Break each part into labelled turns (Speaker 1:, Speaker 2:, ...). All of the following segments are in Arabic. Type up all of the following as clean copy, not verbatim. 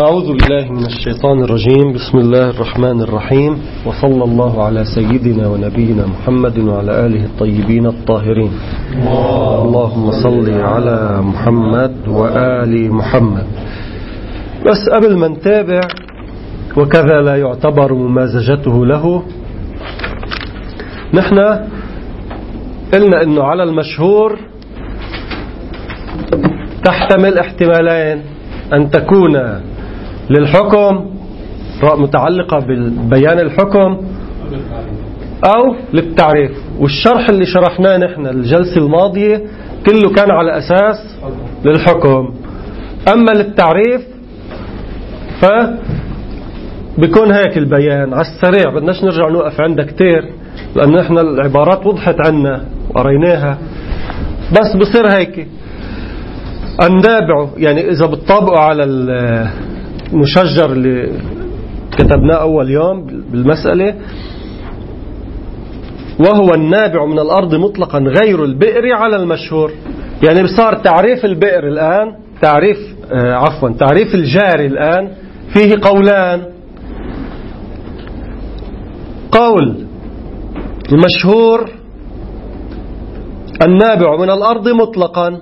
Speaker 1: أعوذ بالله من الشيطان الرجيم. بسم الله الرحمن الرحيم، وصلى الله على سيدنا ونبينا محمد وعلى آله الطيبين الطاهرين. اللهم صل على محمد وآل محمد. بس قبل ما نتابع وكذا لا يعتبر ممازجته له، نحن قلنا انه على المشهور تحتمل احتمالين: أن تكون للحكم متعلقة ببيان الحكم أو للتعريف. والشرح اللي شرحناه نحن الجلسة الماضية كله كان على أساس للحكم. أما للتعريف فبيكون هيك البيان على السريع، بدناش نرجع نوقف عندها كتير لأن نحن العبارات وضحت عنا وقريناها، بس بصير هيك النابع. يعني إذا بتطابقوا على المشجر اللي كتبناه أول يوم بالمسألة، وهو النابع من الأرض مطلقا غير البئر على المشهور. يعني صار تعريف البئر الآن تعريف الجاري الآن فيه قولان: قول المشهور النابع من الأرض مطلقا،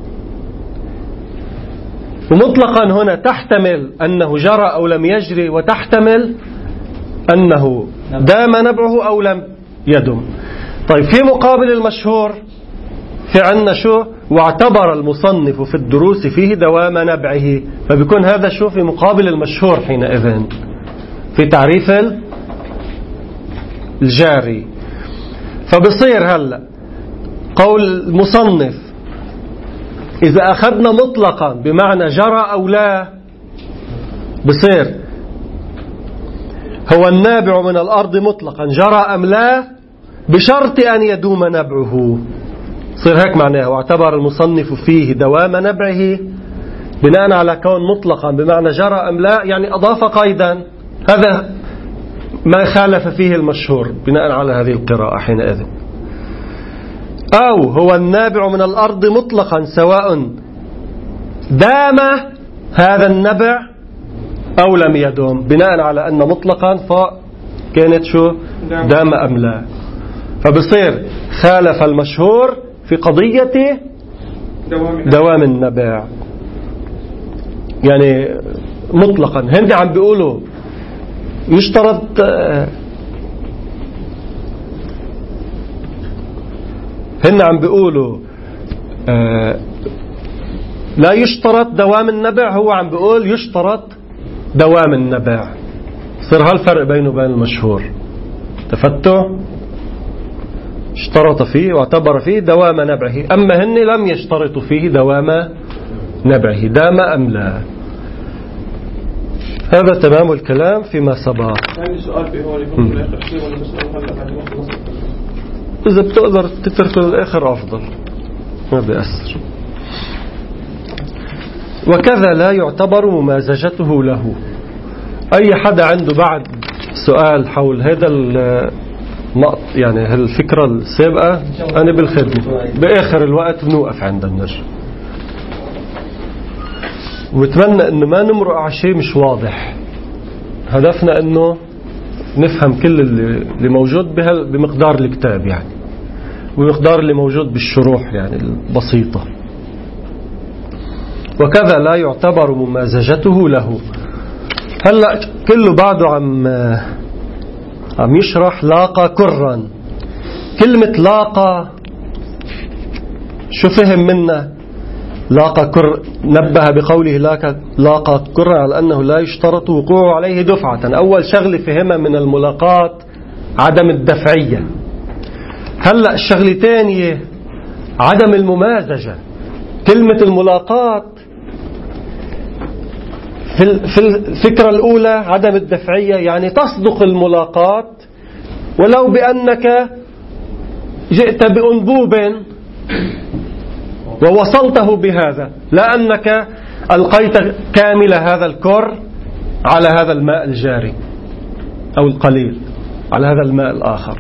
Speaker 1: ومطلقا هنا تحتمل أنه جرى أو لم يجري، وتحتمل أنه دام نبعه أو لم يدم. طيب في مقابل المشهور في عنا شو؟ واعتبر المصنف في الدروس فيه دوام نبعه. فبيكون هذا شو في مقابل المشهور حينئذ في تعريف الجاري. فبصير هلأ قول المصنف إذا أخذنا مطلقا بمعنى جرى أو لا، بصير هو النابع من الأرض مطلقا جرى أم لا بشرط أن يدوم نبعه. صير هيك معناه: واعتبر المصنف فيه دوام نبعه بناء على كون مطلقا بمعنى جرى أم لا، يعني أضاف قيدا. هذا ما خالف فيه المشهور بناء على هذه القراءة حينئذ. أو هو النابع من الأرض مطلقا سواء دام هذا النبع أو لم يدوم، بناء على أن مطلقا فكانت شو دام أم لا. فبصير خالف المشهور في قضية دوام النبع. يعني مطلقا هندي عم بيقولوا يشترط هن عم بيقولوا لا يشترط دوام النبع، هو عم بيقول يشترط دوام النبع. صار هالفرق بينه وبين المشهور. تفتوا؟ اشترط فيه واعتبر فيه دوام نبعه، أما هن لم يشترطوا فيه دوام نبعه دام أم لا. هذا تمام الكلام فيما سبق. إذا بتقدر تتركه للآخر أفضل، ما بيأثر. وكذا لا يعتبر ممازجته له. أي حدا عنده بعد سؤال حول هذا النقط، يعني هالفكرة السابقة، أنا بالخدمة بآخر الوقت بنوقف عندنا نرجع. وبتمنى أنه ما نمرق على شيء مش واضح. هدفنا أنه نفهم كل اللي موجود بمقدار الكتاب، يعني ومقدار اللي موجود بالشروح يعني البسيطة. وكذا لا يعتبر ممازجته له. هلأ كله بعده عم يشرح لاقى كرا. كلمة لاقى شو فهم منا؟ لاقى كر نبه بقوله لاقى كرا على أنه لا يشترط وقوعه عليه دفعة. أول شغلة فهمها من الملاقات عدم الدفعية. هلأ الشغلة تانية عدم الممازجة. كلمة الملاقات في الفكرة الأولى عدم الدفعية، يعني تصدق الملاقات ولو بأنك جئت بأنبوب ووصلته بهذا، لا أنك ألقيت كامل هذا الكر على هذا الماء الجاري أو القليل على هذا الماء الآخر.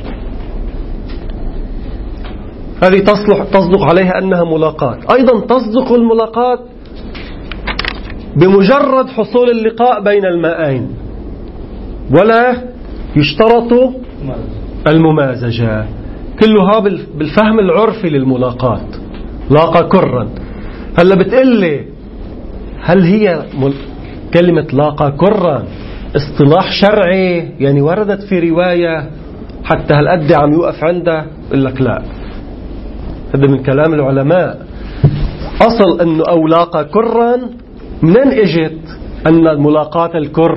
Speaker 1: هذه تصدق عليها أنها ملاقات. أيضا تصدق الملاقات بمجرد حصول اللقاء بين المائين، ولا يشترط الممازجة. كلها بالفهم العرفي للملاقاة. لاقى كرا. هلا بتقلي هل هي كلمة لاقى كرا اصطلاح شرعي، يعني وردت في رواية حتى هالقد عم يوقف عنده؟ يقول لك لا، هذا من كلام العلماء. أصل أنه أو لاقى كرا، منين اجت أن الملاقاة الكر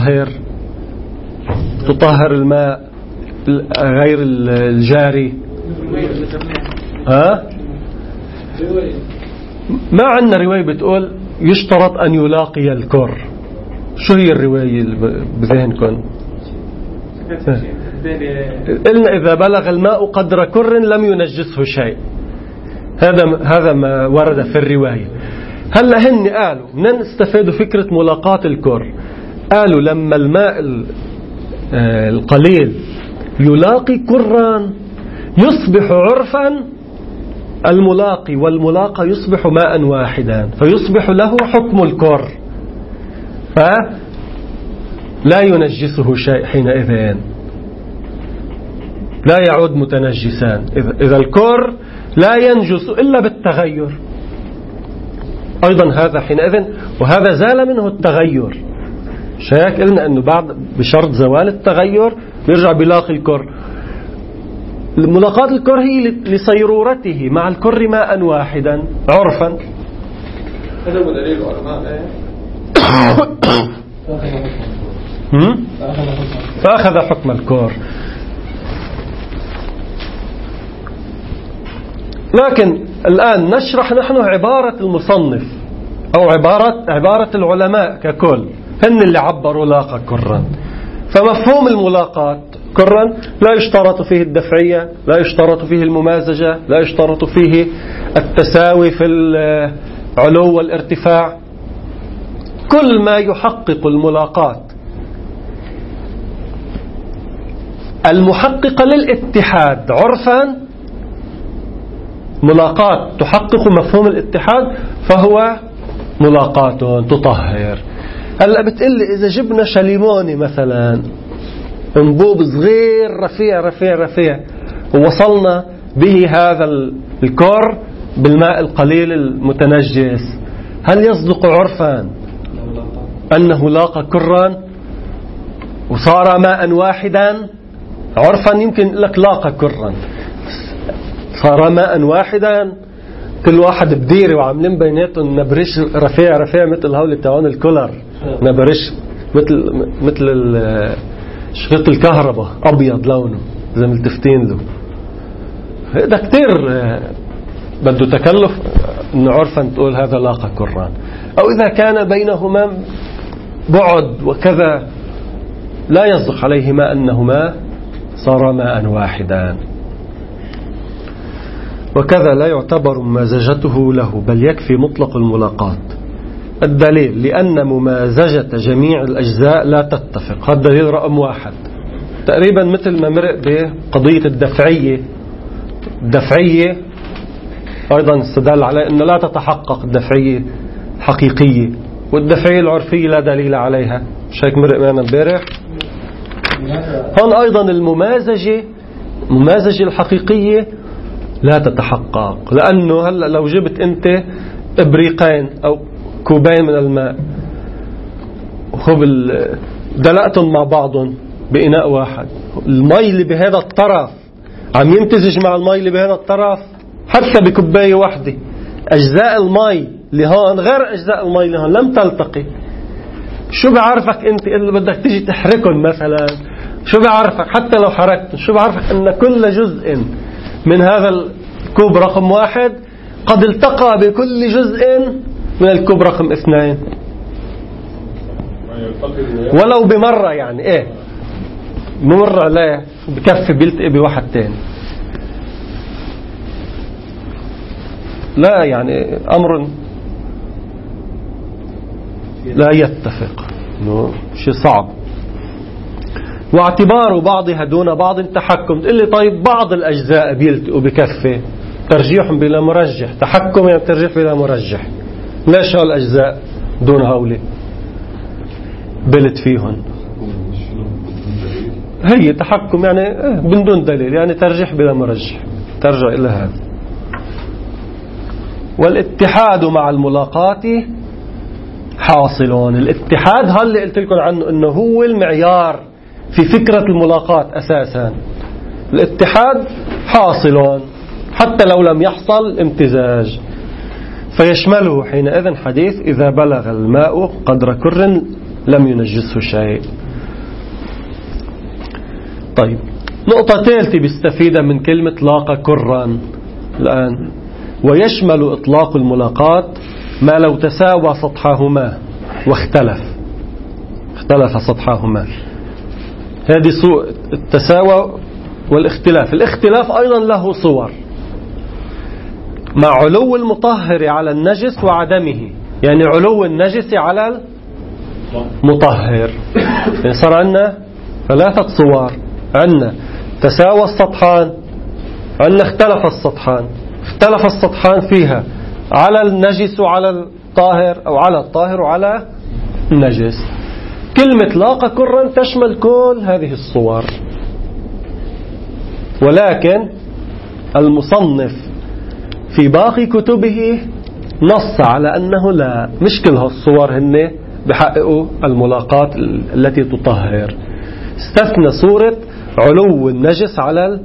Speaker 1: تطهر الماء غير الجاري؟ ما عندنا رواية بتقول يشترط أن يلاقي الكر. شو هي الرواية بذهنكم؟ قلنا إذا بلغ الماء قدر كر لم ينجسه شيء. هذا ما ورد في الرواية. هلا هن قالوا منين استفادوا فكرة ملاقاة الكر؟ قالوا لما الماء القليل يلاقي كرا يصبح عرفا الملاقي والملاقى يصبح ماء واحدا، فيصبح له حكم الكر، فلا ينجسه شيء حينئذ، لا يعود متنجسان. إذا الكر لا ينجس إلا بالتغير أيضا هذا حينئذ، وهذا زال منه التغير. شايك قلنا أنه بعد بشرط زوال التغير يرجع بلاقي الكر. ملاقاة الكر هي لصيرورته مع الكر ماء واحدا عرفا.
Speaker 2: هذا هو دليل العلماء
Speaker 1: فأخذ حكم الكر. لكن الآن نشرح نحن عبارة المصنف أو عبارة العلماء ككل، هن اللي عبروا لاقى كرا. فمفهوم الملاقاة كرا لا يشترط فيه الدفعية، لا يشترط فيه الممازجة، لا يشترط فيه التساوي في العلو والارتفاع. كل ما يحقق الملاقاة المحققة للاتحاد عرفا، ملاقاة تحقق مفهوم الاتحاد، فهو ملاقاة تطهر. هلا بتقلي إذا جبنا شليموني مثلا، انبوب صغير رفيع رفيع رفيع، ووصلنا به هذا الكر بالماء القليل المتنجس، هل يصدق عرفا أنه لاقى كرا وصار ماء واحدا؟ عرفا يمكن لك لاقى كرا، صار ماء واحدا، كل واحد بديري وعاملين بيناتهم نبرش رفيع رفيع مثل هول تاعون الكولر، نبرش مثل شريط الكهرباء أبيض لونه إذا ملتفتين له. هذا كتير بده تكلف إنه عرفا تقول هذا لاقى كران. أو إذا كان بينهما بعد وكذا لا يصدق عليهما أنهما صار ماء واحدا. وكذا لا يعتبر ممازجته له، بل يكفي مطلق الملاقاة. الدليل لأن ممازجة جميع الأجزاء لا تتفق. هذا دليل رقم 1. تقريبا مثل ما مرق بقضية الدفعية أيضا استدل على أنه لا تتحقق الدفعية حقيقية، والدفعية العرفية لا دليل عليها. مش هيك مرق معنا امبارح؟ هون أيضا الممازجة الحقيقية لا تتحقق، لأنه هلأ لو جبت أنت إبريقين أو كوبين من الماء دلقتهم مع بعضهم بإناء واحد، المي اللي بهذا الطرف عم يمتزج مع المي اللي بهذا الطرف حتى بكوباية واحدة، أجزاء المي اللي هون غير أجزاء المي اللي هون لم تلتقي. شو بعرفك أنت اللي بدك تيجي تحركهم مثلا؟ شو بعرفك حتى لو حركت؟ شو بعرفك أن كل جزء من هذا الكوب رقم 1 قد التقى بكل جزء من الكوب رقم 2 ولو بمرة؟ يعني ايه بمرة؟ لا، بكفي بيلتقي بواحد تاني. لا، يعني أمر لا يتفق، شيء صعب. واعتبار بعضها دون بعض تحكم. تقول لي طيب بعض الأجزاء بيلتقوا بكفي، ترجيح بلا مرجح، تحكم يعني ترجيح بلا مرجح. ليش هالأجزاء؟ دون هؤلاء بلت فيهم. هي تحكم يعني من دون دليل، يعني ترجيح بلا مرجح، ترجع إلى هذا. والاتحاد مع الملاقات حاصل. الاتحاد هل اللي قلت لكم عنه انه هو المعيار في فكرة الملاقات اساسا. الاتحاد حاصل حتى لو لم يحصل امتزاج، فيشمله حينئذ حديث إذا بلغ الماء قدر كر لم ينجسه شيء. طيب، نقطة ثالثة بيستفيدها من كلمة لاقى كرا الآن. ويشمل إطلاق الملاقات ما لو تساوى سطحهما واختلف سطحهما. هذه التساوى والاختلاف. الاختلاف أيضا له صور، مع علو المطهر على النجس وعدمه، يعني علو النجس على المطهر. يعني صار عندنا ثلاثة صور، عندنا تساوى السطحان، عندنا اختلف السطحان فيها على النجس وعلى الطاهر، أو على الطاهر وعلى النجس. كلمة لاقى كرا تشمل كل هذه الصور، ولكن المصنف في باقي كتبه نص على أنه لا، مش كل هالصور هن بحققوا الملاقات التي تطهر. استثنى صورة علو النجس على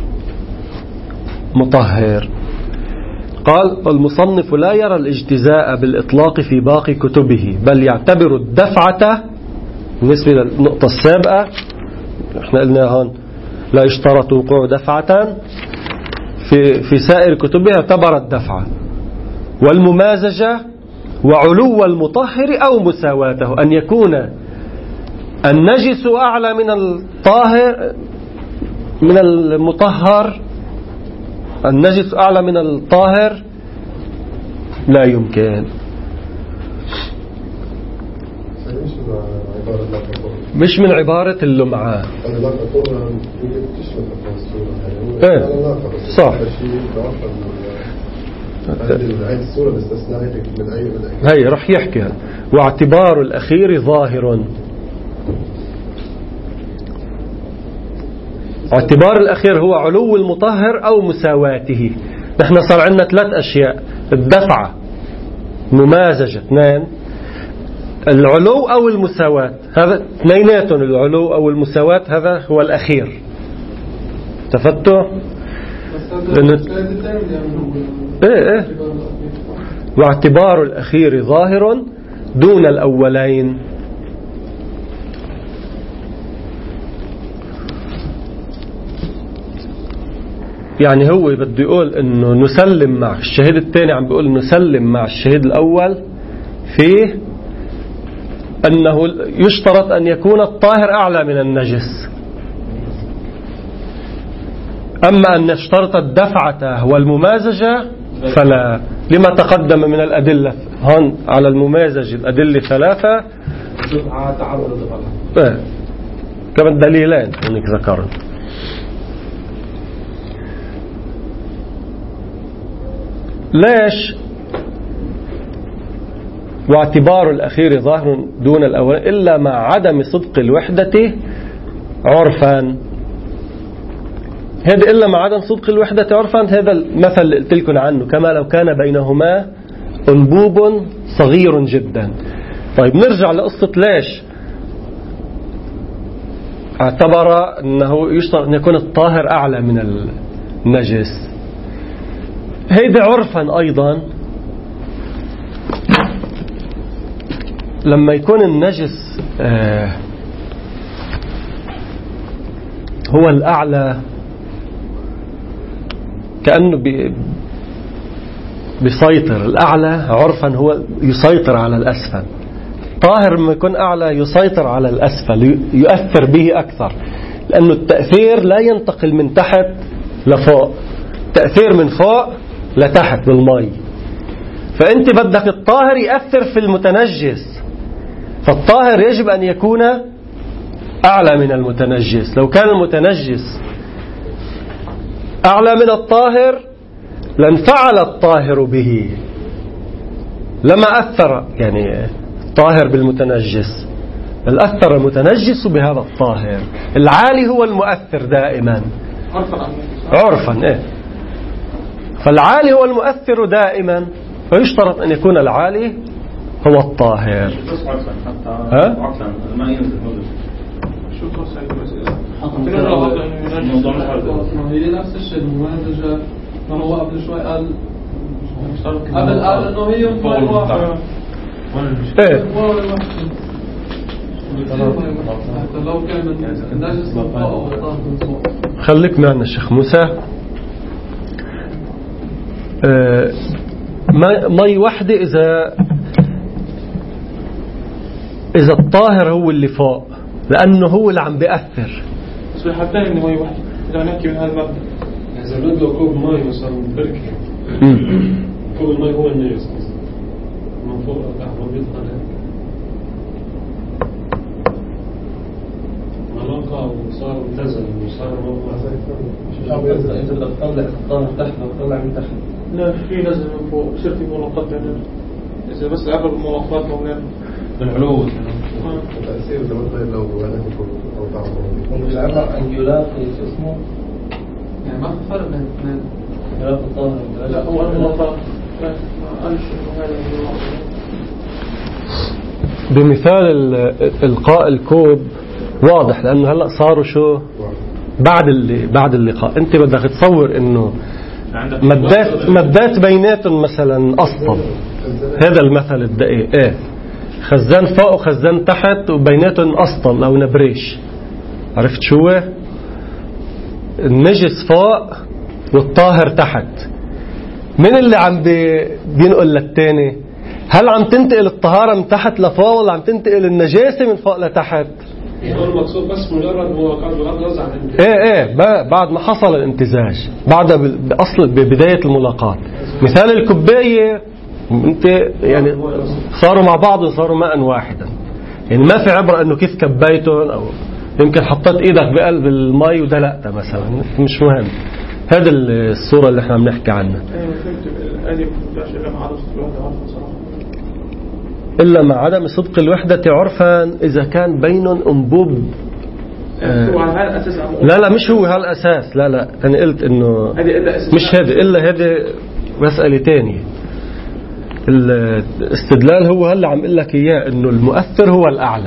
Speaker 1: المطهر. قال المصنف لا يرى الاجتزاء بالإطلاق في باقي كتبه، بل يعتبر الدفعة بالنسبة للنقطة السابقة. احنا قلنا هون لا يشترط وقوع دفعة، في سائر كتبها اعتبر الدفعة والممازجة وعلو المطهر أو مساواته، أن يكون النجس أعلى من الطاهر من المطهر، النجس أعلى من الطاهر لا يمكن. مش من عبارة اللمعة. ايه صح. هي رح يحكي. واعتبار الأخير ظاهر. اعتبار الأخير هو علو المطهر أو مساواته. نحن صار عندنا ثلاث أشياء: الدفعة، ممازجة، اثنين، العلو أو المساواة. هذا اثنيناتهم، العلو أو المساواة، هذا هو الأخير. تفتوا؟ ايه واعتبار الأخير ظاهر دون الأولين. يعني هو بده يقول انه نسلم مع الشهيد الثاني، عم بيقول نسلم مع الشهيد الأول في أنه يشترط أن يكون الطاهر أعلى من النجس. أما أن نشترط الدفعة والممازجة فلا، لما تقدم من الأدلة هون على الممازجة الأدلة ثلاثة، كمان دليلين هناك ذكرت. ليش واعتبار الأخير ظاهر دون الأول إلا مع عدم صدق الوحدة عرفا؟ هذا إلا مع عدم صدق الوحدة عرفا، هذا المثل اللي قلت لكم عنه، كما لو كان بينهما أنبوب صغير جدا. طيب نرجع لقصة ليش اعتبر أنه يشترط أن يكون الطاهر أعلى من النجس. هيدا عرفا أيضا لما يكون النجس هو الأعلى، كأنه بيسيطر. الأعلى عرفا هو يسيطر على الأسفل. طاهر لما يكون أعلى يسيطر على الأسفل، يؤثر به أكثر، لأنه التأثير لا ينتقل من تحت لفوق، تأثير من فوق لتحت بالماء. فأنت بدك الطاهر يأثر في المتنجس، فالطاهر يجب أن يكون أعلى من المتنجس. لو كان المتنجس أعلى من الطاهر لانفعل الطاهر به، لما أثر، يعني طاهر بالمتنجس، بل أثر المتنجس بهذا الطاهر. العالي هو المؤثر دائما عرفا إيه. فالعالي هو المؤثر دائما، فيشترط أن يكون العالي هو الطاهر. ها؟
Speaker 3: ما ينزل
Speaker 2: شو توصل المسألة؟
Speaker 4: هي نفس الشيء الممازجة. هو قبل شوي قال انه هي ماء واحد.
Speaker 1: ايه
Speaker 4: لو كان النجس من فوق او طاهر من فوق.
Speaker 1: خليك معنا الشيخ موسى. مي وحدة إذا الطاهر هو اللي فوق، لأنه هو اللي عم بيأثر.
Speaker 2: بس حتى إنه مي وحدة إذا نحكي من هذا المبدأ،
Speaker 5: إذا بده كوب مي مثلا بركة، كوب المي هو النجس من فوق تحت بيطلع علاقة وصار متزن وصار
Speaker 4: إذا بدك تطلع الطاهر تحت وتطلع من تحت.
Speaker 2: لا في نزل من فوق، بصير في ملاقات بين إذا بس عبر الملاقات مولانا
Speaker 5: بالعلو.
Speaker 6: تأثير زي ما قلت لو هذا أو طعمه.
Speaker 4: بالعبر أن يلاقي اسمه، يعني ما في فرق بين الاثنين. يلاقي الطاهر.
Speaker 2: لا هو الملاقات ما قالش إنه هذا
Speaker 1: بمثال القاء الكوب واضح، لأنه هلأ صاروا شو بعد اللقاء. أنت بدك تصور إنه مدات بيناتهم مثلا أسطل، هذا المثل الدقيق إيه، خزان فوق وخزان تحت وبيناتهم أسطل أو نبريش. عرفت شو هو؟ النجس فوق والطاهر تحت. من اللي عم بينقل للتاني؟ هل عم تنتقل الطهارة من تحت لفوق ولا عم تنتقل النجاسة من فوق لتحت؟
Speaker 5: المقصود بس مجرد هو قال وزع
Speaker 1: ايه بعد ما حصل الامتزاج، بعد بأصل ببداية الملاقات. مثال الكوباية، انت يعني صاروا مع بعض وصاروا ماء واحدا، يعني ما في عبرة انه كيف كبيتهم او يمكن حطيت ايدك بقلب المي ودلقتها مثلا، مش مهم. هذا الصورة اللي احنا بنحكي عنها. إلا مع عدم صدق الوحدة عرفا إذا كان بينهم أنبوب. لا مش هو هالأساس. لا أنا قلت إنه مش هذا، إلا هذا مسألة تانية. الاستدلال هو هلا عم قل لك إياه إنه المؤثر هو الأعلى.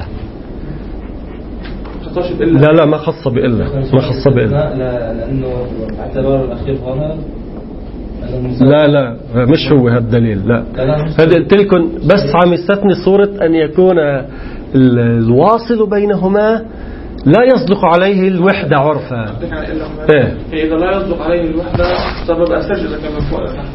Speaker 1: لا ما خص بإلا، ما خص بإلا.
Speaker 4: لأنه اعتبار الأخير ظاهر.
Speaker 1: لا مش هو هذا الدليل. لا هذا قلت لكم بس عم يستثني صورة أن يكون الواصل بينهما لا يصدق عليه الوحدة عرفا.
Speaker 2: إيه إذا لا يصدق عليه الوحدة سبب أساس إذا كان من فوق لتحت.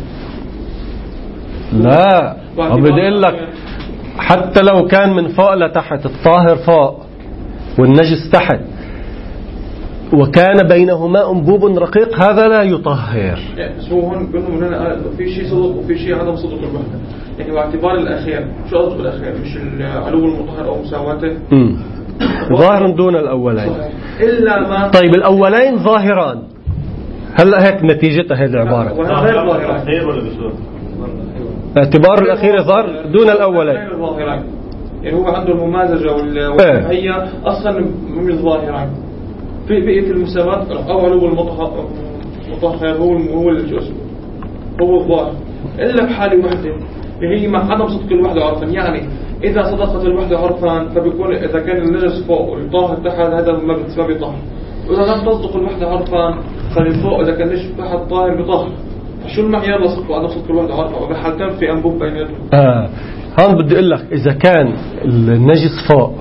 Speaker 1: لا بدي أقول لك حتى لو كان من فوق لتحت، الطاهر فوق والنجس تحت وكان بينهما أنبوب رقيق، هذا لا يطهر.
Speaker 2: بس هو هون بينهم من هنا في شيء صدق وفي شيء عدم صدق الوحدة، يعني باعتبار الأخير. شو قصده الأخير؟ مش العلو المطهر أو مساواته.
Speaker 1: ظاهر دون الأولين.
Speaker 2: إلا ما
Speaker 1: طيب الأولين ظاهران، هلا هيك نتيجتها هذه العبارة. اعتبار الأخير ظاهر دون الأولين.
Speaker 2: يعني هو عنده الممازجة والهي أصلا مش ظاهرين. في بقية المساواة أو علو المطهر هو الجزء هو الظاهر، إلا بحالة وحدة هي مع عدم صدق الوحدة عرفا. يعني إذا صدقت الوحدة عرفا فبيكون إذا كان النجس فوق والطاهر تحت هذا ما بيطهر، وإذا لم تصدق الوحدة عرفا فالفوق إذا كان النجس تحت طاهر بيطهر. شو المعيار لصدق وعدم صدق الوحدة عرفا؟ وبحالتين في أنبوب بيناتهم.
Speaker 1: هون بدي أقول لك إذا كان النجس فوق،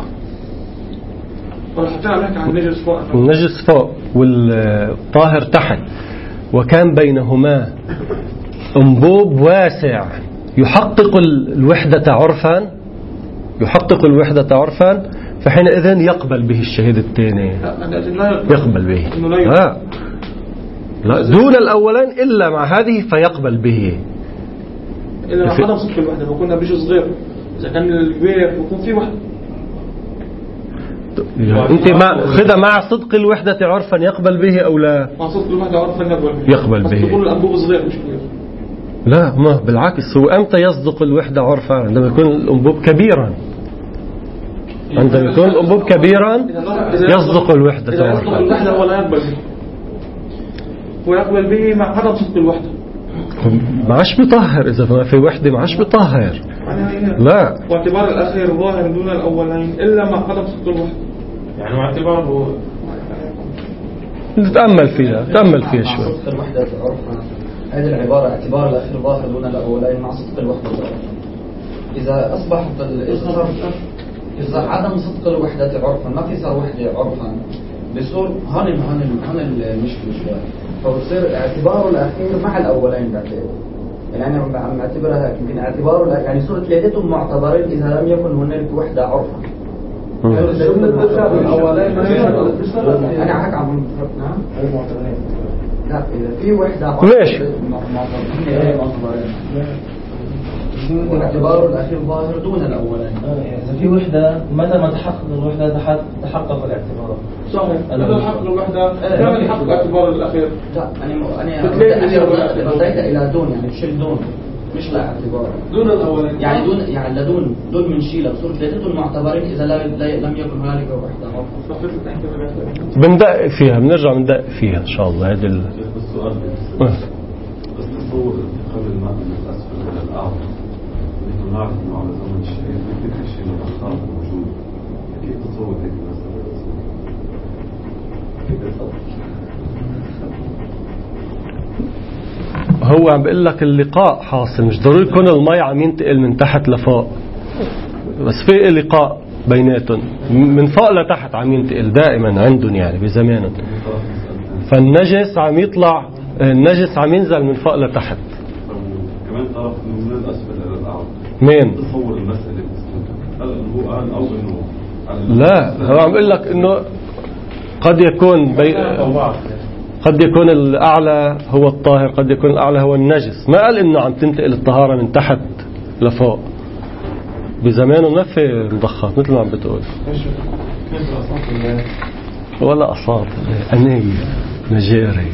Speaker 1: النجس فوق والطاهر تحت، وكان بينهما أنبوب واسع يحقق الوحدة عرفا، فحينئذ يقبل به الشهيد الثاني. يقبل به. لا دون الأولين إلا مع هذه فيقبل به.
Speaker 2: إلا مع عدم صدق الوحدة فكنا بيجي صغير. إذا كان الكبير فيكون في وحدة.
Speaker 1: أنت خذها مع صدق الوحدة عرفا يقبل به أو لا؟
Speaker 2: مع صدق الوحدة عرفا
Speaker 1: يقبل به.
Speaker 2: تقول الأنبوب صغير مش كبير.
Speaker 1: لا ما بالعكس، هو أمتى يصدق الوحدة عرفا؟ عندما يكون الأنبوب كبيرا. عندما يكون الأنبوب كبيرا يصدق الوحدة.
Speaker 2: إذا يصدق الوحدة هو لا يقبل به، ويقبل به مع عدم صدق الوحدة.
Speaker 1: معش بيطهر، إذا ما في وحدة معش بيطهر. لا،
Speaker 2: واعتبار الأخير ظاهر دون الأولين إلا مع عدم صدق الوحدة.
Speaker 5: يعني واعتباره
Speaker 1: نتأمل فيها شوي.
Speaker 3: صدق الوحدة عرفا، هذه العبارة اعتبار الأخير ظاهر دون الأولين مع صدق الوحدة. إذا أصبحت إذا عدم صدق الوحدة عرفا ما في صار وحدة عرفا بصور هون المشكلة شوي، فبصير اعتباره الأخير مع الأولين بعدين. يعني أنا عم أعتبرها يمكن اعتباره يعني صورة ثلاثتهم معتبرين إذا لم يكن هناك وحدة عرفا. أنا حكى عن لا إذا في وحدة
Speaker 1: ليش؟
Speaker 3: واعتباره الأخير ظاهر دون الأولين.
Speaker 4: إذا في وحدة متى ما تحقق الوحدة تحقق الاعتبار.
Speaker 2: صحيح. متى تحقق الوحدة كما يحقق اعتبار الأخير.
Speaker 3: لا أنا بديت إلى دون، يعني تشيل دون مش لا اعتبار
Speaker 2: دون الأولين،
Speaker 3: يعني دون يعني دون من شيلة بصورة ثلاثتهم معتبرين إذا لم يكن هنالك وحدة.
Speaker 1: بندقق فيها، بنرجع بندقق فيها إن شاء الله. هذا
Speaker 6: السؤال بس تصور قبل ما نتأسفل إلى الأعظم نحن نعرف أنه على زمن الشريف كل شيء من الأخطاء موجود. كيف تصور هيك المسألة؟
Speaker 1: هو عم بقول لك اللقاء حاصل، مش ضروري يكون المي عم ينتقل من تحت لفوق، بس في لقاء بيناتهم من فوق لتحت عم ينتقل دائما عندهم يعني بزمانهم. فالنجس عم يطلع، النجس عم ينزل من فوق لتحت.
Speaker 6: كمان طرف من الأسفل إلى الأعظم.
Speaker 1: مين؟
Speaker 6: تصور المسألة هل هو قال أو إنه
Speaker 1: لا، هو عم بقول لك إنه قد يكون الأعلى هو الطاهر، قد يكون الأعلى هو النجس. ما قال إنه عم تنتقل الطهارة من تحت لفوق. بزمانه ما في مضخات مثل ما عم بتقول، ولا أصاب أنية نجاري.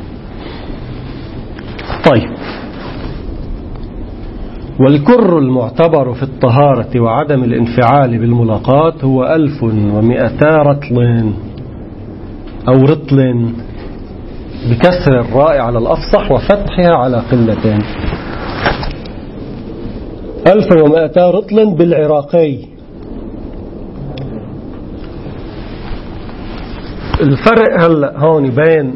Speaker 1: طيب، والكر المعتبر في الطهارة وعدم الانفعال بالملاقات هو 1200 رطل أو رطل بكسر الراء على الأفصح وفتحها على قلتين. 1200 رطل بالعراقي. الفرق هلأ هون بين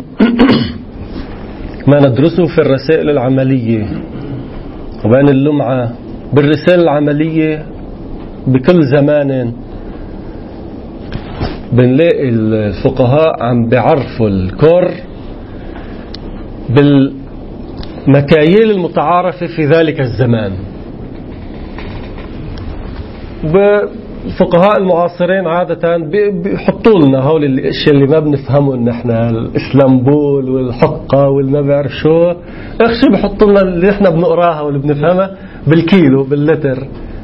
Speaker 1: ما ندرسه في الرسائل العملية وبين اللمعة. بالرسائل العملية بكل زمان بنلاقي الفقهاء عم بيعرفوا الكر بالمكاييل المتعارفة في ذلك الزمان. الفقهاء المعاصرين عادة بيحطوا لنا هول الاشياء اللي ما بنفهمهم نحن، الاسلامبول والحقة والما بعرف شو، اخشي بيحطوا لنا اللي نحن بنقراها واللي بنفهمها بالكيلو باللتر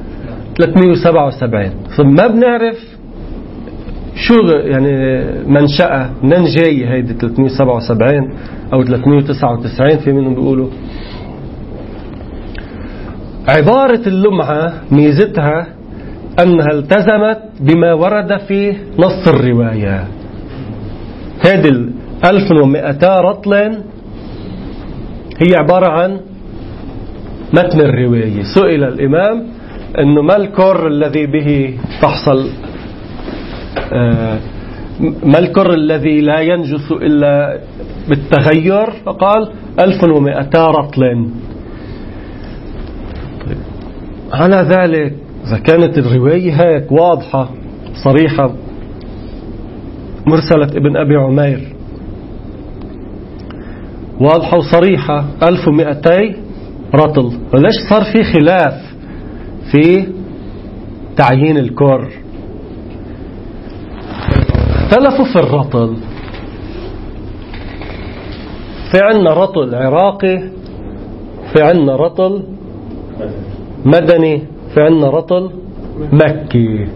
Speaker 1: 377. فما بنعرف شو يعني منشأة، منين جاي هيدي 377 أو 399 في منهم بيقولوا. عبارة اللمعة ميزتها أنها التزمت بما ورد في نص الرواية. هذه 1200 رطل هي عبارة عن متن الرواية. سئل الإمام أنه ما الكر الذي به تحصل، ما الكر الذي لا ينجس إلا بالتغير، فقال 1200 رطل. طيب، على ذلك إذا كانت الرواية هيك واضحة صريحة مرسلة ابن أبي عمير واضحة وصريحة 1200 رطل، وليش صار في خلاف في تعيين الكر؟ اختلفوا في الرطل. في عنا رطل عراقي، في عنا رطل مدني، في عنا رطل مكي.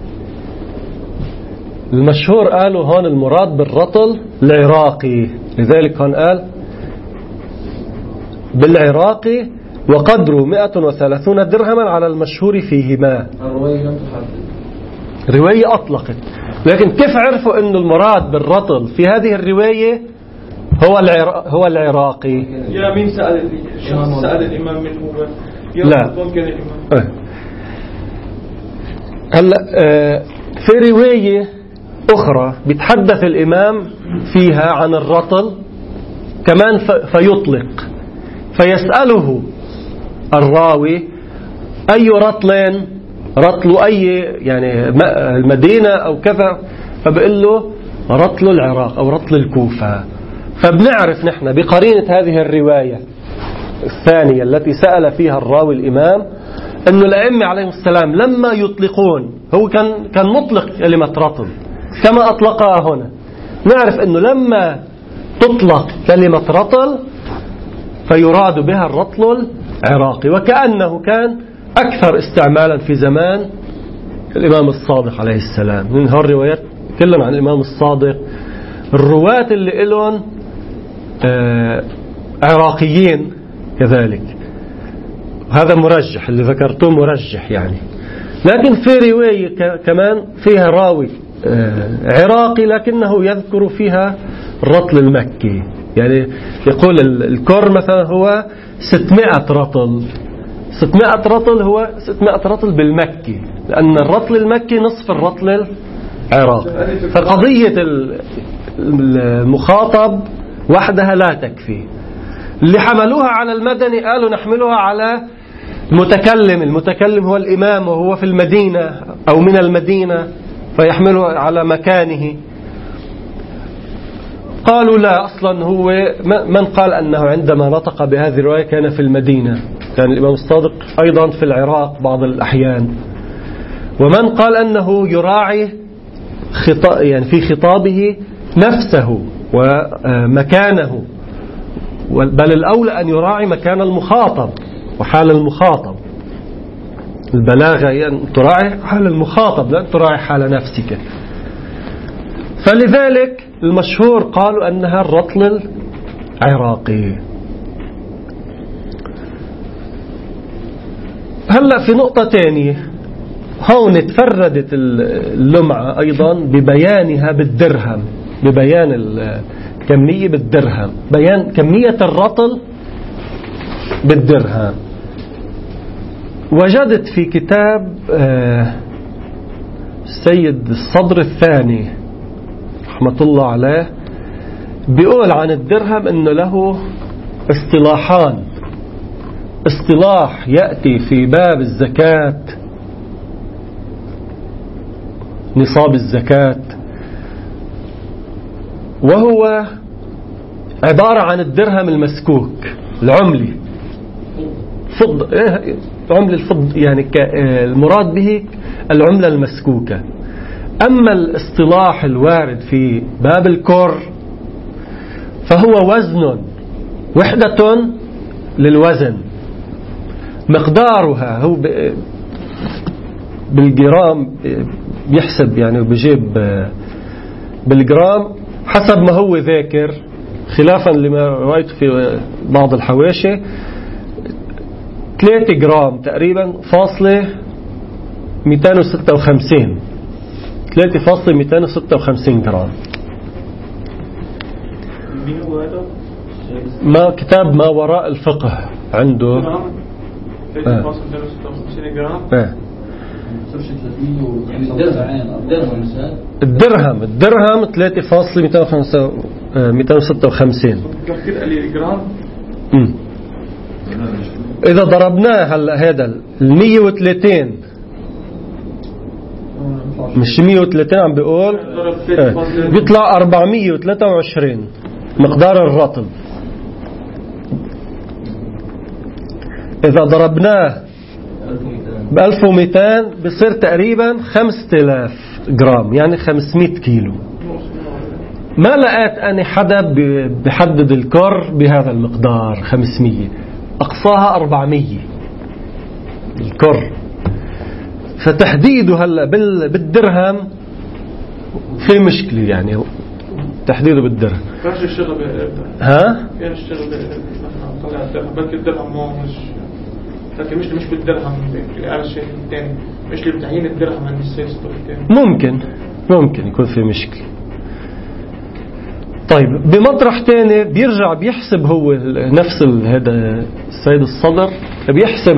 Speaker 1: المشهور قالوا هون المراد بالرطل العراقي، لذلك هون قال بالعراقي وقدره 130 درهما على المشهور فيهما.
Speaker 4: الرواية لم تحدد.
Speaker 1: رواية أطلقت. لكن كيف عرفوا أن المراد بالرطل في هذه الرواية هو العراقي؟
Speaker 2: يا مين سأل الشخص سأل الإمام من هو؟
Speaker 1: لا
Speaker 2: كان الإمام.
Speaker 1: هلا في رواية أخرى بيتحدث الإمام فيها عن الرطل كمان فيطلق، فيسأله الراوي أي رطل أي يعني المدينة أو كذا، فبقول له رطل العراق أو رطل الكوفة. فبنعرف نحن بقرينة هذه الرواية الثانية التي سأل فيها الراوي الإمام أن الأئمة عليهم السلام لما يطلقون، هو كان مطلق كلمة رطل كما أطلقها هنا، نعرف أنه لما تطلق كلمة رطل فيراد بها الرطل العراقي، وكأنه كان أكثر استعمالا في زمان الإمام الصادق عليه السلام. من هالروايات كلهم عن الإمام الصادق، الرواة اللي إلهم عراقيين كذلك، هذا مرجح اللي ذكرته مرجح يعني. لكن في رواية كمان فيها راوي عراقي لكنه يذكر فيها الرطل المكي، يعني يقول الكر مثلا هو 600 رطل، 600 رطل هو 600 رطل بالمكي، لأن الرطل المكي نصف الرطل العراقي. فقضية المخاطب وحدها لا تكفي. اللي حملوها على المدني قالوا نحملها على المتكلم هو الإمام وهو في المدينة أو من المدينة فيحمله على مكانه. قالوا لا، أصلا هو من قال أنه عندما نطق بهذه الرواية كان في المدينة، كان الإمام الصادق أيضا في العراق بعض الأحيان. ومن قال أنه يراعي يعني في خطابه نفسه ومكانه، بل الأولى أن يراعي مكان المخاطب وحال المخاطب. البلاغة هي أن تراعي حال المخاطب لا تراعي حال نفسك. فلذلك المشهور قالوا أنها الرطل العراقي. هلأ في نقطة تانية، هون تفردت اللمعة أيضا ببيانها بالدرهم، ببيان الكمية بالدرهم، بيان كمية الرطل بالدرهم. وجدت في كتاب السيد الصدر الثاني رحمة الله عليه بيقول عن الدرهم أنه له اصطلاحان. اصطلاح يأتي في باب الزكاة، نصاب الزكاة، وهو عبارة عن الدرهم المسكوك العملي فضة، عملة الفضة يعني المراد به العملة المسكوكة. أما الاصطلاح الوارد في باب الكر فهو وزن، وحدة للوزن، مقدارها هو بالجرام بيحسب يعني وبيجيب بالجرام حسب ما هو ذاكر، خلافا لما رأيت في بعض الحواشي 3 جرام تقريبا فاصلة 256 3.256 جرام. ما كتاب ما وراء الفقه عنده
Speaker 2: 3.256 جرام.
Speaker 1: الدرهم 3.256. إذا ضربناه هلا هذا 130 مش 130 عم بيقول بيطلع 423 مقدار الرطل. إذا ضربناه ب 1200 بصير تقريبا 5000 جرام، يعني 500 كيلو. ما لقيت أنا حدا بحدد الكر بهذا المقدار 500، أقصاها 400 الكر. فتحديده هلا بالدرهم في مشكلة، يعني تحديده بالدرهم.
Speaker 2: فاش الشغل
Speaker 1: ها؟
Speaker 2: فين الشغل طلع الدرهم؟ بلكي الدرهم مو مش بالدرهم على الشيء الثاني مش بتعيين الدرهم عند السيد 36.
Speaker 1: ممكن يكون في مشكلة. طيب بمطرح تاني بيرجع بيحسب هو نفس هذا السيد الصدر بيحسب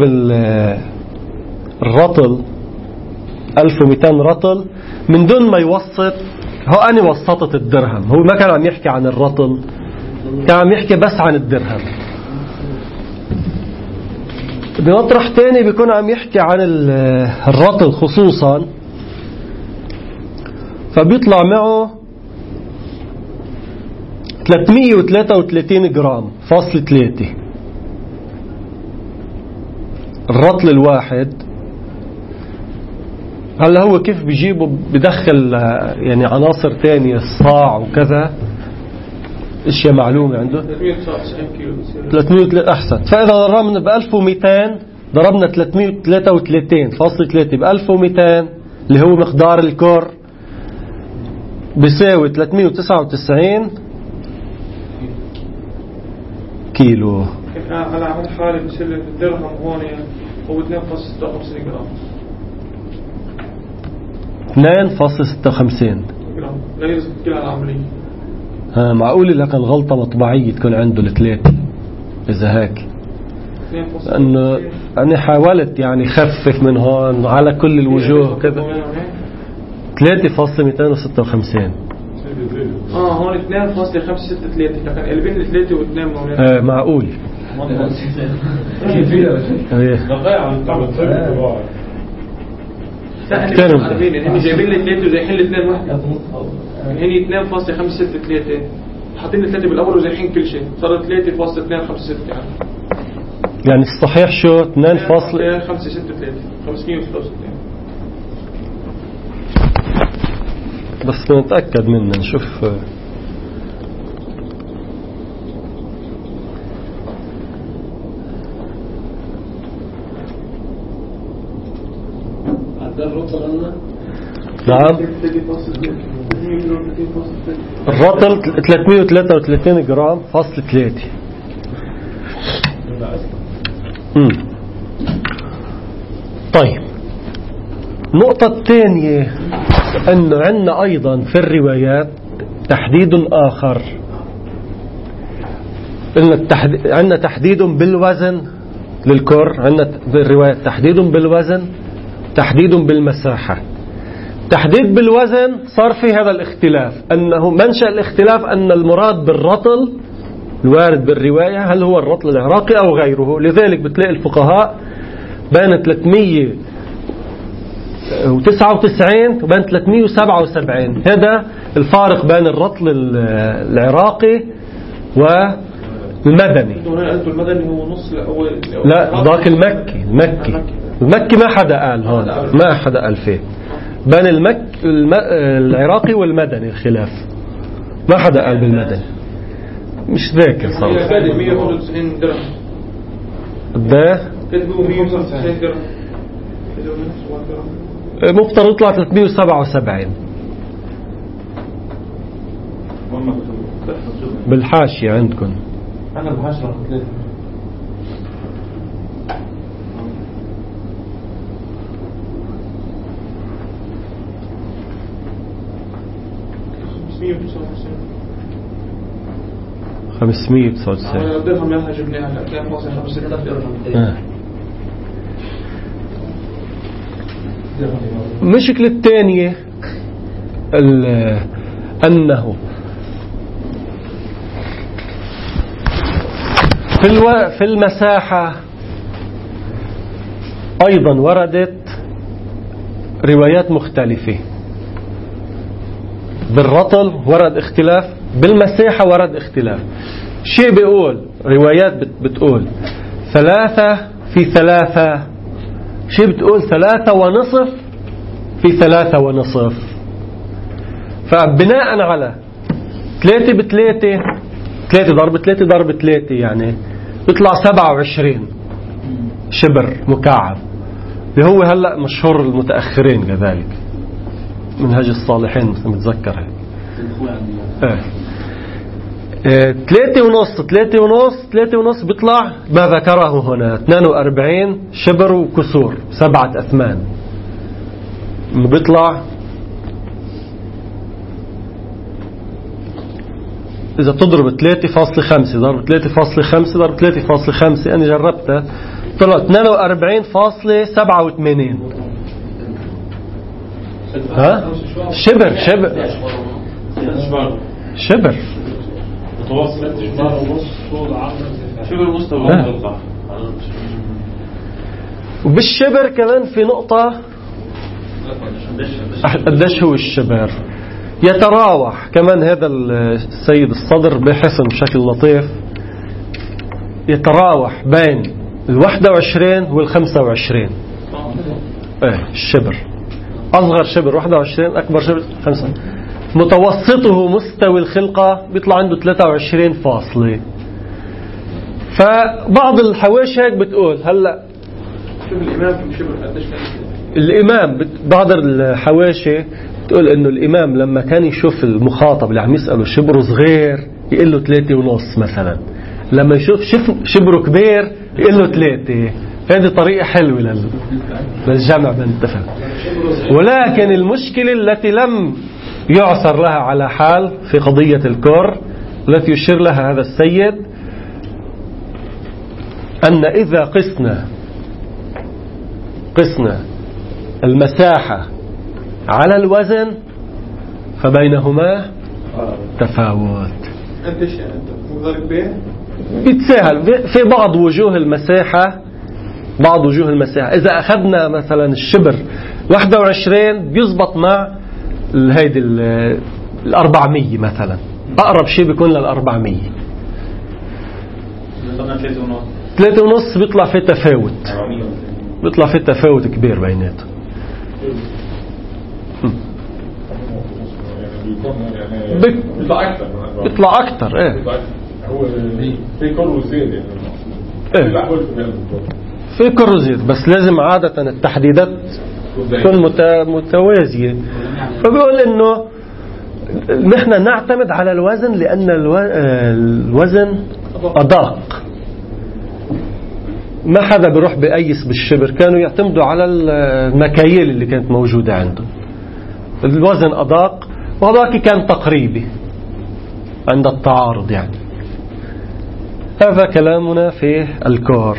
Speaker 1: الرطل 1200 رطل من دون ما يوسط. هو أنا وسطت الدرهم، هو ما كان عم يحكي عن الرطل، كان عم يحكي بس عن الدرهم. بمطرح تاني بيكون عم يحكي عن الرطل خصوصا، فبيطلع معه 333 جرام فاصل 3. الرطل الواحد. هلا هو كيف بيجيبه؟ بدخل يعني عناصر تانية، الصاع وكذا اشياء معلومة عنده. 300 احسن. فاذا ضربنا ب 1200 ضربنا 333.3 ب 1200 اللي هو مقدار الكور بيساوي 399 كيلو.
Speaker 2: على عمل حالي بيصير الدرهم هون هو 2.56 جرام.
Speaker 1: 2.56
Speaker 2: جرام لا يزيد كلا العملية.
Speaker 1: معقول لكن غلطة مطبعية تكون عنده الثلاثة إذا هيك، لأنه أنا حاولت يعني خفف من هون على كل الوجوه كذا. 3.256.
Speaker 2: هون 2.563 لكن قلبين الثلاثة واثنين
Speaker 1: معقول.
Speaker 2: كانوا عارفين هني جايبين لي 3 وزايحين لي 2 واحد. هني 2.563 حاطين لي 3 بالاول وزايحين كل شيء، صارت 3.256
Speaker 1: يعني الصحيح شو
Speaker 2: 2.563 566.
Speaker 1: بس نتأكد منه نشوف. نعم الرطل 333 جرام فاصل 3. طيب النقطة الثانية أنه عندنا أيضا في الروايات تحديد آخر. عندنا تحديد بالوزن للكر، عندنا في الروايات تحديد بالوزن، تحديد بالمساحة. تحديد بالوزن صار في هذا الاختلاف، أنه منشأ الاختلاف أن المراد بالرطل الوارد بالرواية هل هو الرطل العراقي أو غيره. لذلك بتلاقي الفقهاء بين 399 وبين 377. هذا الفارق بين الرطل العراقي والمدني.
Speaker 2: المدني هو نص
Speaker 1: لا ذاك المكي ما حدا قال هون، ما حدا قال فيه بين العراقي والمدني الخلاف، ما حدا قال بالمدني. مش ذاكر صراحة.
Speaker 2: 195 درهم.
Speaker 1: ده
Speaker 2: كتبوا 195 درهم.
Speaker 1: مفترض يطلع 377 بالحاشية عندكم.
Speaker 2: أنا بالحاشية رقم
Speaker 1: 599
Speaker 2: درهم لها جبناها 2.56.
Speaker 1: المشكلة الثانية أنه في المساحة أيضا وردت روايات مختلفة. بالرطل ورد اختلاف، بالمساحة ورد اختلاف. شيء بيقول روايات بتقول 3 في 3، شيء بتقول 3.5 في 3.5. فبناء على 3 ب3 3 ضرب 3 ضرب 3 يعني بيطلع 27 شبر مكعب، اللي هو هلأ مشهور المتأخرين كذلك، منهج الصالحين متذكر هيك. 3.5 بيطلع ما ذكره هنا 42 شبر وكسور 7 أثمان. بيطلع إذا تضرب 3.5 ضرب 3.5 ضرب 3.5 أنا جربتها طلع 42.87. ها شبر
Speaker 5: متوسط شبر ونص طول عرض
Speaker 2: شبر مستوى.
Speaker 1: وبالشبر كمان في نقطة، قديش هو الشبر؟ يتراوح كمان هذا السيد الصدر بحسن بشكل لطيف، يتراوح بين 21 وال25. الشبر أصغر شبر 21، أكبر شبر 5. متوسطه مستوي الخلقة بيطلع عنده 23 فاصلة. فبعض الحواشي هيك بتقول هلأ
Speaker 2: شوف الإمام في شبر قديش كان
Speaker 1: الإمام، بعض الحواشي تقول إنه الإمام لما كان يشوف المخاطب اللي عم يسأله شبره صغير يقول له 3.5 مثلا، لما يشوف شبره كبير يقول له 3. هذه طريقة حلوة للجمع بين التفاهم. ولكن المشكلة التي لم يعثر لها على حال في قضية الكور التي يشير لها هذا السيد، أن إذا قسنا المساحة على الوزن فبينهما تفاوت.
Speaker 2: قديش يعني أنت كبير؟
Speaker 1: بيتساهل في بعض وجوه المساحة. إذا أخذنا مثلا الشبر 21 بيزبط مع هيدي 400 مثلا، أقرب شيء بيكون 400. 3.5 بيطلع في تفاوت كبير بيناتهم. بيطلع أكثر.
Speaker 5: هو في كل زيادة
Speaker 1: في كل زيادة، بس لازم عادة التحديدات تكون متوازية. فبيقول إنه نحن نعتمد على الوزن لأن الوزن أدق. ما حدا بيروح بيقيس بالشبر، كانوا يعتمدوا على المكاييل اللي كانت موجودة عندهم. الوزن أدق وهذاك كان تقريبي عند التعارض يعني. هذا كلامنا في الكور.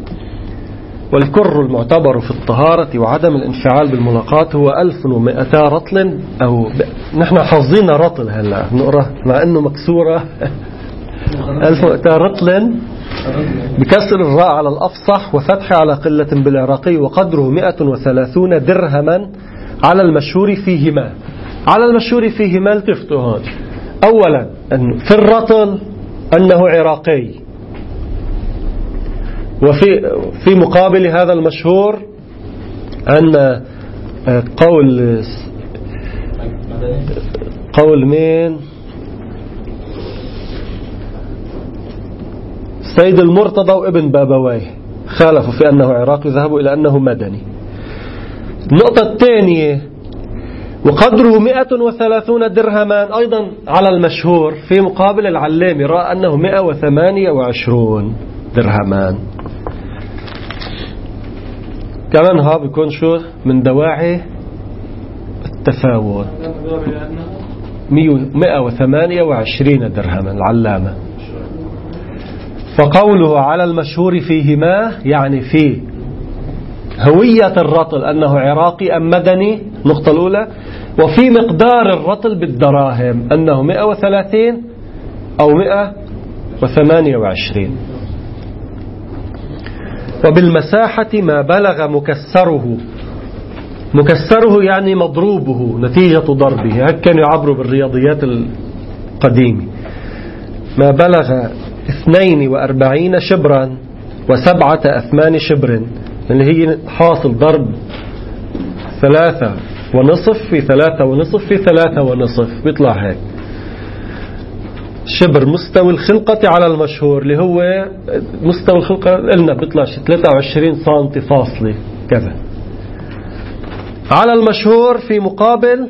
Speaker 1: والكر المعتبر في الطهارة وعدم الانفعال بالملاقات هو 1200 رطل، أو نحن حافظين رطل هلا نقرأ مع أنه مكسورة 1200 رطل بكسر الراء على الأفصح وفتح على قلة بالعراقي، وقدره 130 درهما على المشهور فيهما. على المشهور فيهما التفتوا هون. أولا أنه في الرطل أنه عراقي، وفي مقابل هذا المشهور أن قول مين سيد المرتضى وابن بابويه خالفوا في أنه عراقي، ذهبوا إلى أنه مدني. النقطة الثانية وقدره 130 درهما أيضا على المشهور، في مقابل العلامي رأى أنه 128 درهما. كمان ها بيكون شو من دواعي التفاوت 128 درهما العلامة. فقوله على المشهور فيهما يعني في هوية الرطل أنه عراقي أم مدني، النقطة الأولى، وفي مقدار الرطل بالدراهم أنه 130 أو 128. وبالمساحة ما بلغ مكسره يعني مضروبه نتيجة ضربه. هكذا كانوا يعبروا بالرياضيات القديمة. ما بلغ 42 شبرا و7 أثمان شبر، اللي هي حاصل ضرب 3.5 في 3.5 في 3.5 بيطلع هيك. شبر مستوى الخلقة على المشهور اللي هو مستوى الخلقة قلنا بيطلع 23 سنتي فاصلة كذا على المشهور، في مقابل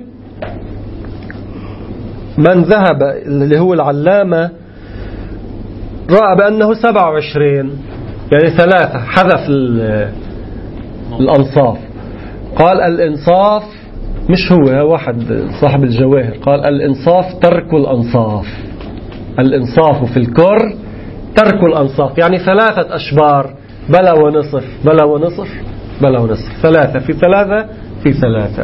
Speaker 1: من ذهب اللي هو العلامة رأى بأنه 27 يعني 3 حذف الأنصاف. قال الإنصاف مش هو واحد صاحب الجواهر قال الإنصاف ترك الأنصاف. الإنصاف في الكر ترك الأنصاف، يعني 3 أشبار بلا ونصف بلا ونصف بلا ونصف، 3 في 3 في 3.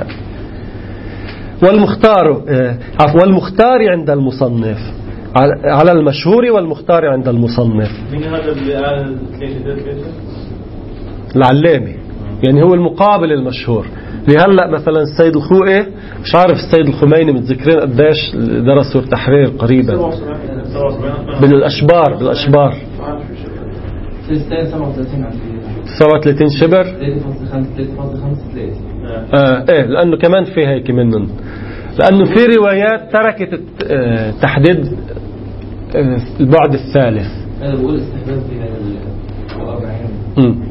Speaker 1: والمختار عند المصنف على المشهور، والمختار عند المصنف
Speaker 2: من هذا اللي قال 3
Speaker 1: العلامي، يعني هو المقابل المشهور. لهلا مثلا السيد الخوئي، مش عارف السيد الخميني متذكرين قديش درسوا التحرير قريبا بالأشبار 37 شبر. ايه لأنه كمان في هيك منهم، لأنه في روايات تركت تحديد البعد الثالث.
Speaker 4: أنا بقول استحباب في هذا 40.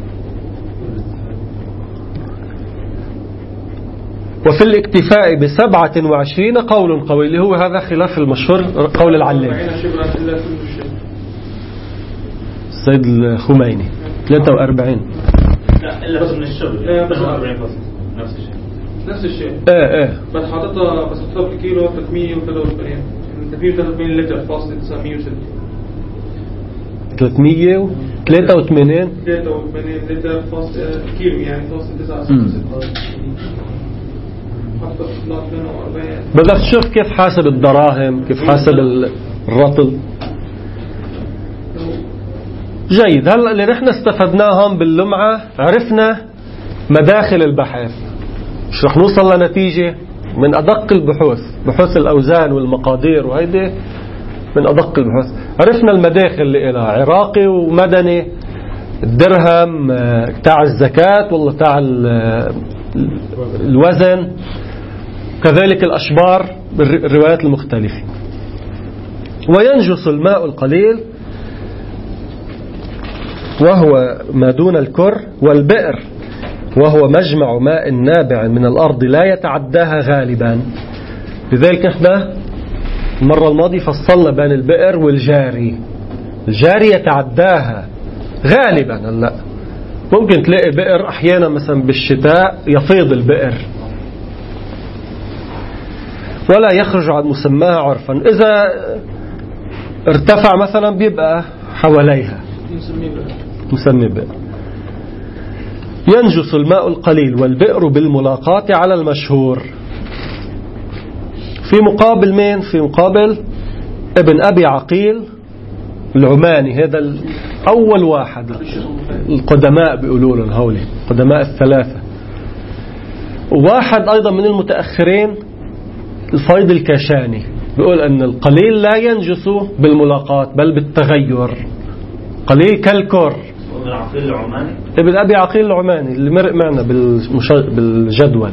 Speaker 1: وفي الاكتفاء ب27 قول قوي، اللي هو هذا خلاف المشهور قول العلامي السيد الخميني 43.
Speaker 2: لا إلا بس من الشبر 43 فصل نفس الشيء. بس حاططها بالكيلو 383 لتر فاصل 906
Speaker 1: 383
Speaker 2: لتر فاصل كيلو، يعني فاصل 906.
Speaker 1: بدك تشوف كيف حاسب الدراهم، كيف حاسب الرطل. جيد. هلا اللي نحن استفدناهم باللمعة، عرفنا مداخل البحث، مش رح نوصل لنتيجة من أدق البحوث، بحوث الأوزان والمقادير وهيدي من أدق البحوث. عرفنا المداخل اللي إلها عراقي ومدني، الدرهم تاع الزكاة والله تاع الوزن، كذلك الأشبار بالروايات المختلفة. وينجس الماء القليل وهو ما دون الكر، والبئر وهو مجمع ماء نابع من الأرض لا يتعداها غالبا. لذلك احنا المرة الماضية فصلنا بين البئر والجاري. الجاري يتعداها غالبا. هلا ممكن تلاقي بئر أحيانا مثلا بالشتاء يفيض البئر ولا يخرج عن مسماها عرفا، إذا ارتفع مثلا بيبقى حواليها مسمى بئر. ينجس الماء القليل والبئر بالملاقاة على المشهور. في مقابل مين؟ في مقابل ابن أبي عقيل العماني، هذا أول واحد القدماء بيقولوا لهم هولي قدماء الثلاثة. وواحد أيضا من المتأخرين الفيض الكاشاني بيقول أن القليل لا ينجس بالملاقاة بل بالتغير، قليل كالكر. ابن أبي عقيل العماني اللي مرق معنا بالجدول.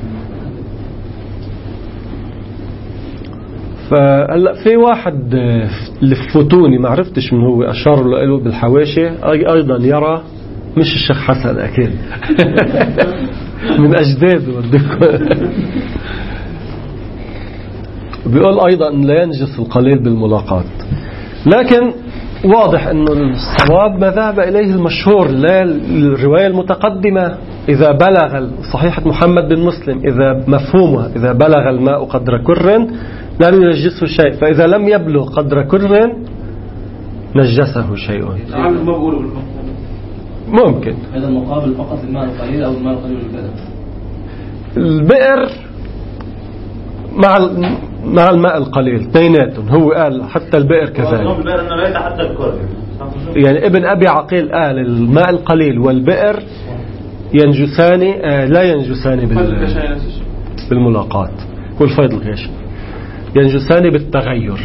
Speaker 1: فهلا في واحد الفتوني ما عرفتش من هو، أشار له بالحواشي أيضا يرى، مش الشيخ حسن أكيد من أجداده بيقول أيضا لا ينجس القليل بالملاقاة. لكن واضح أنه الصواب ما ذهب إليه المشهور، لا الرواية المتقدمة إذا بلغ صحيحة محمد بن مسلم، إذا مفهومها إذا بلغ الماء قدر كر لا ينجسه شيء، فإذا لم يبلغ قدر كر نجسه شيء. ممكن
Speaker 4: هذا المقابل فقط الماء القليل أو الماء القليل والبئر.
Speaker 1: البئر مع الماء القليل اثنيناتهم. هو قال حتى البئر كذلك، يعني ابن أبي عقيل قال الماء القليل والبئر ينجسان لا ينجسان بالملاقاة والفيض الغيش، ينجسان بالتغير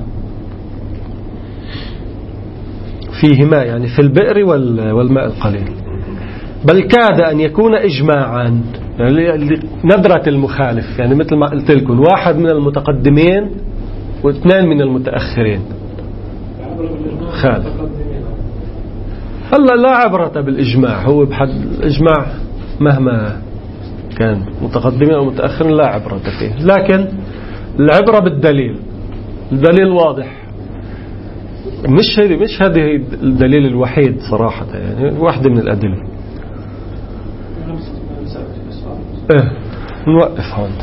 Speaker 1: فيهما، يعني في البئر والماء القليل. بل كاد أن يكون إجماعا، يعني ندرة المخالف، يعني مثل ما قلت لكم واحد من المتقدمين واثنين من المتأخرين خالف. هلا لا عبرة بالإجماع، هو بحد الإجماع مهما كان متقدمين أو متأخرين لا عبرة فيه، لكن العبرة بالدليل. الدليل واضح، مش هذه الدليل الوحيد صراحة، يعني واحدة من الأدلة. نوقف هون.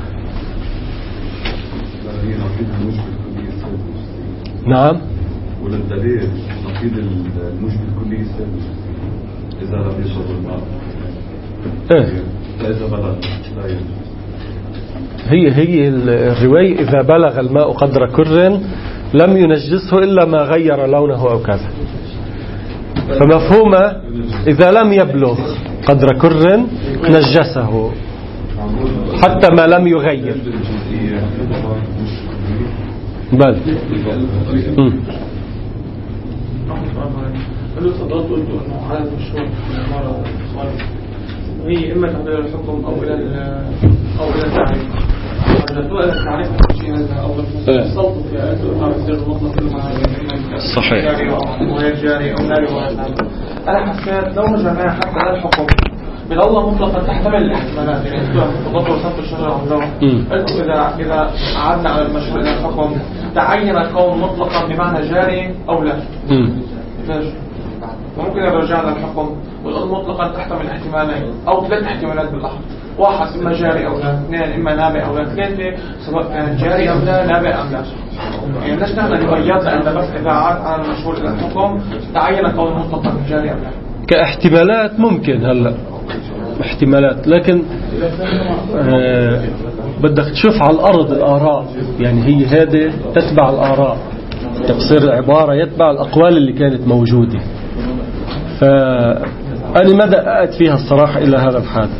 Speaker 6: هي نقيض الموجب الكلي السالب.
Speaker 1: نعم.
Speaker 6: وللدليل نقيض الموجب الكلي السالب إذا لم يشرب الماء.
Speaker 1: إيه.
Speaker 6: إذا بلغ لا يجوز.
Speaker 1: هي الرواية إذا بلغ الماء قدر كر لم ينجسه إلا ما غير لونه أو كذا. فمفهومه إذا لم يبلغ قدر كر نجسه حتى ما لم يغير. بل
Speaker 2: هي إما تغيير الحكم أو إلى التعريف. سؤال التعريف شيء هذا أول صوت في إطار السر المطلق
Speaker 1: صحيح.
Speaker 2: وغير جاري أو ناري وغير ناري. أنا حسيت لو رجعنا حتى على الحكم بالله مطلقا تحتمل الاحتمالات، يعني تضبط وسط الشجرة أو لا. إذا عدنا على المشهور إلى الحكم تعين الكون مطلقا بمعنى جاري أو لا. ممكن رجعنا الحكم والأرض مطلقا تحتمل احتمالين أو 3 احتمالات بالأحد. واحد إما جاري أو لا، 2 إما نابع أو لا، 3 سواء كان جاري أو لا نابع أم لا. يعني ليش نحن روايات لأن بس إذا عاد على المشهور إلى الحكم تعين كون مطلقا جاري أو لا.
Speaker 1: كاحتمالات ممكن هلا احتمالات، لكن بدك تشوف على الأرض الآراء، يعني هي هذه تتبع الآراء، تفسير العبارة يتبع الأقوال اللي كانت موجودة. فأنا ما دققت فيها الصراحة إلى هذا الحد.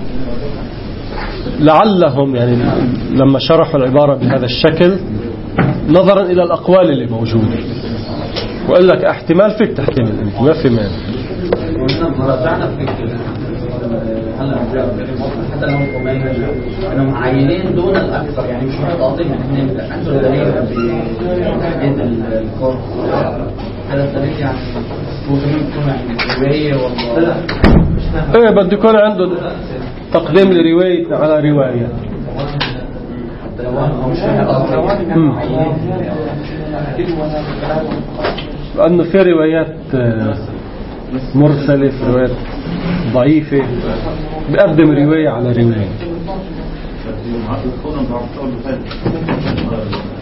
Speaker 1: لعلهم يعني لما شرحوا العبارة بهذا الشكل نظرا إلى الأقوال اللي موجودة، وقال لك احتمال فيك تحتمل أنت ما في مانع.
Speaker 3: رجعنا في هلا حتى لو كمان انهم عينين دون الاكثر، يعني مش محتاطين، يعني عنده دليل بتحديد الكور. هذا الدليل يعني هو كمان يكون يعني روايه والله
Speaker 1: ايه بده يكون عنده تقديم لروايه على روايه.
Speaker 3: حتى لو مش محتاطين
Speaker 1: لانه في روايات مرسلة، في روايات ضعيفة بقدم رواية على رواية.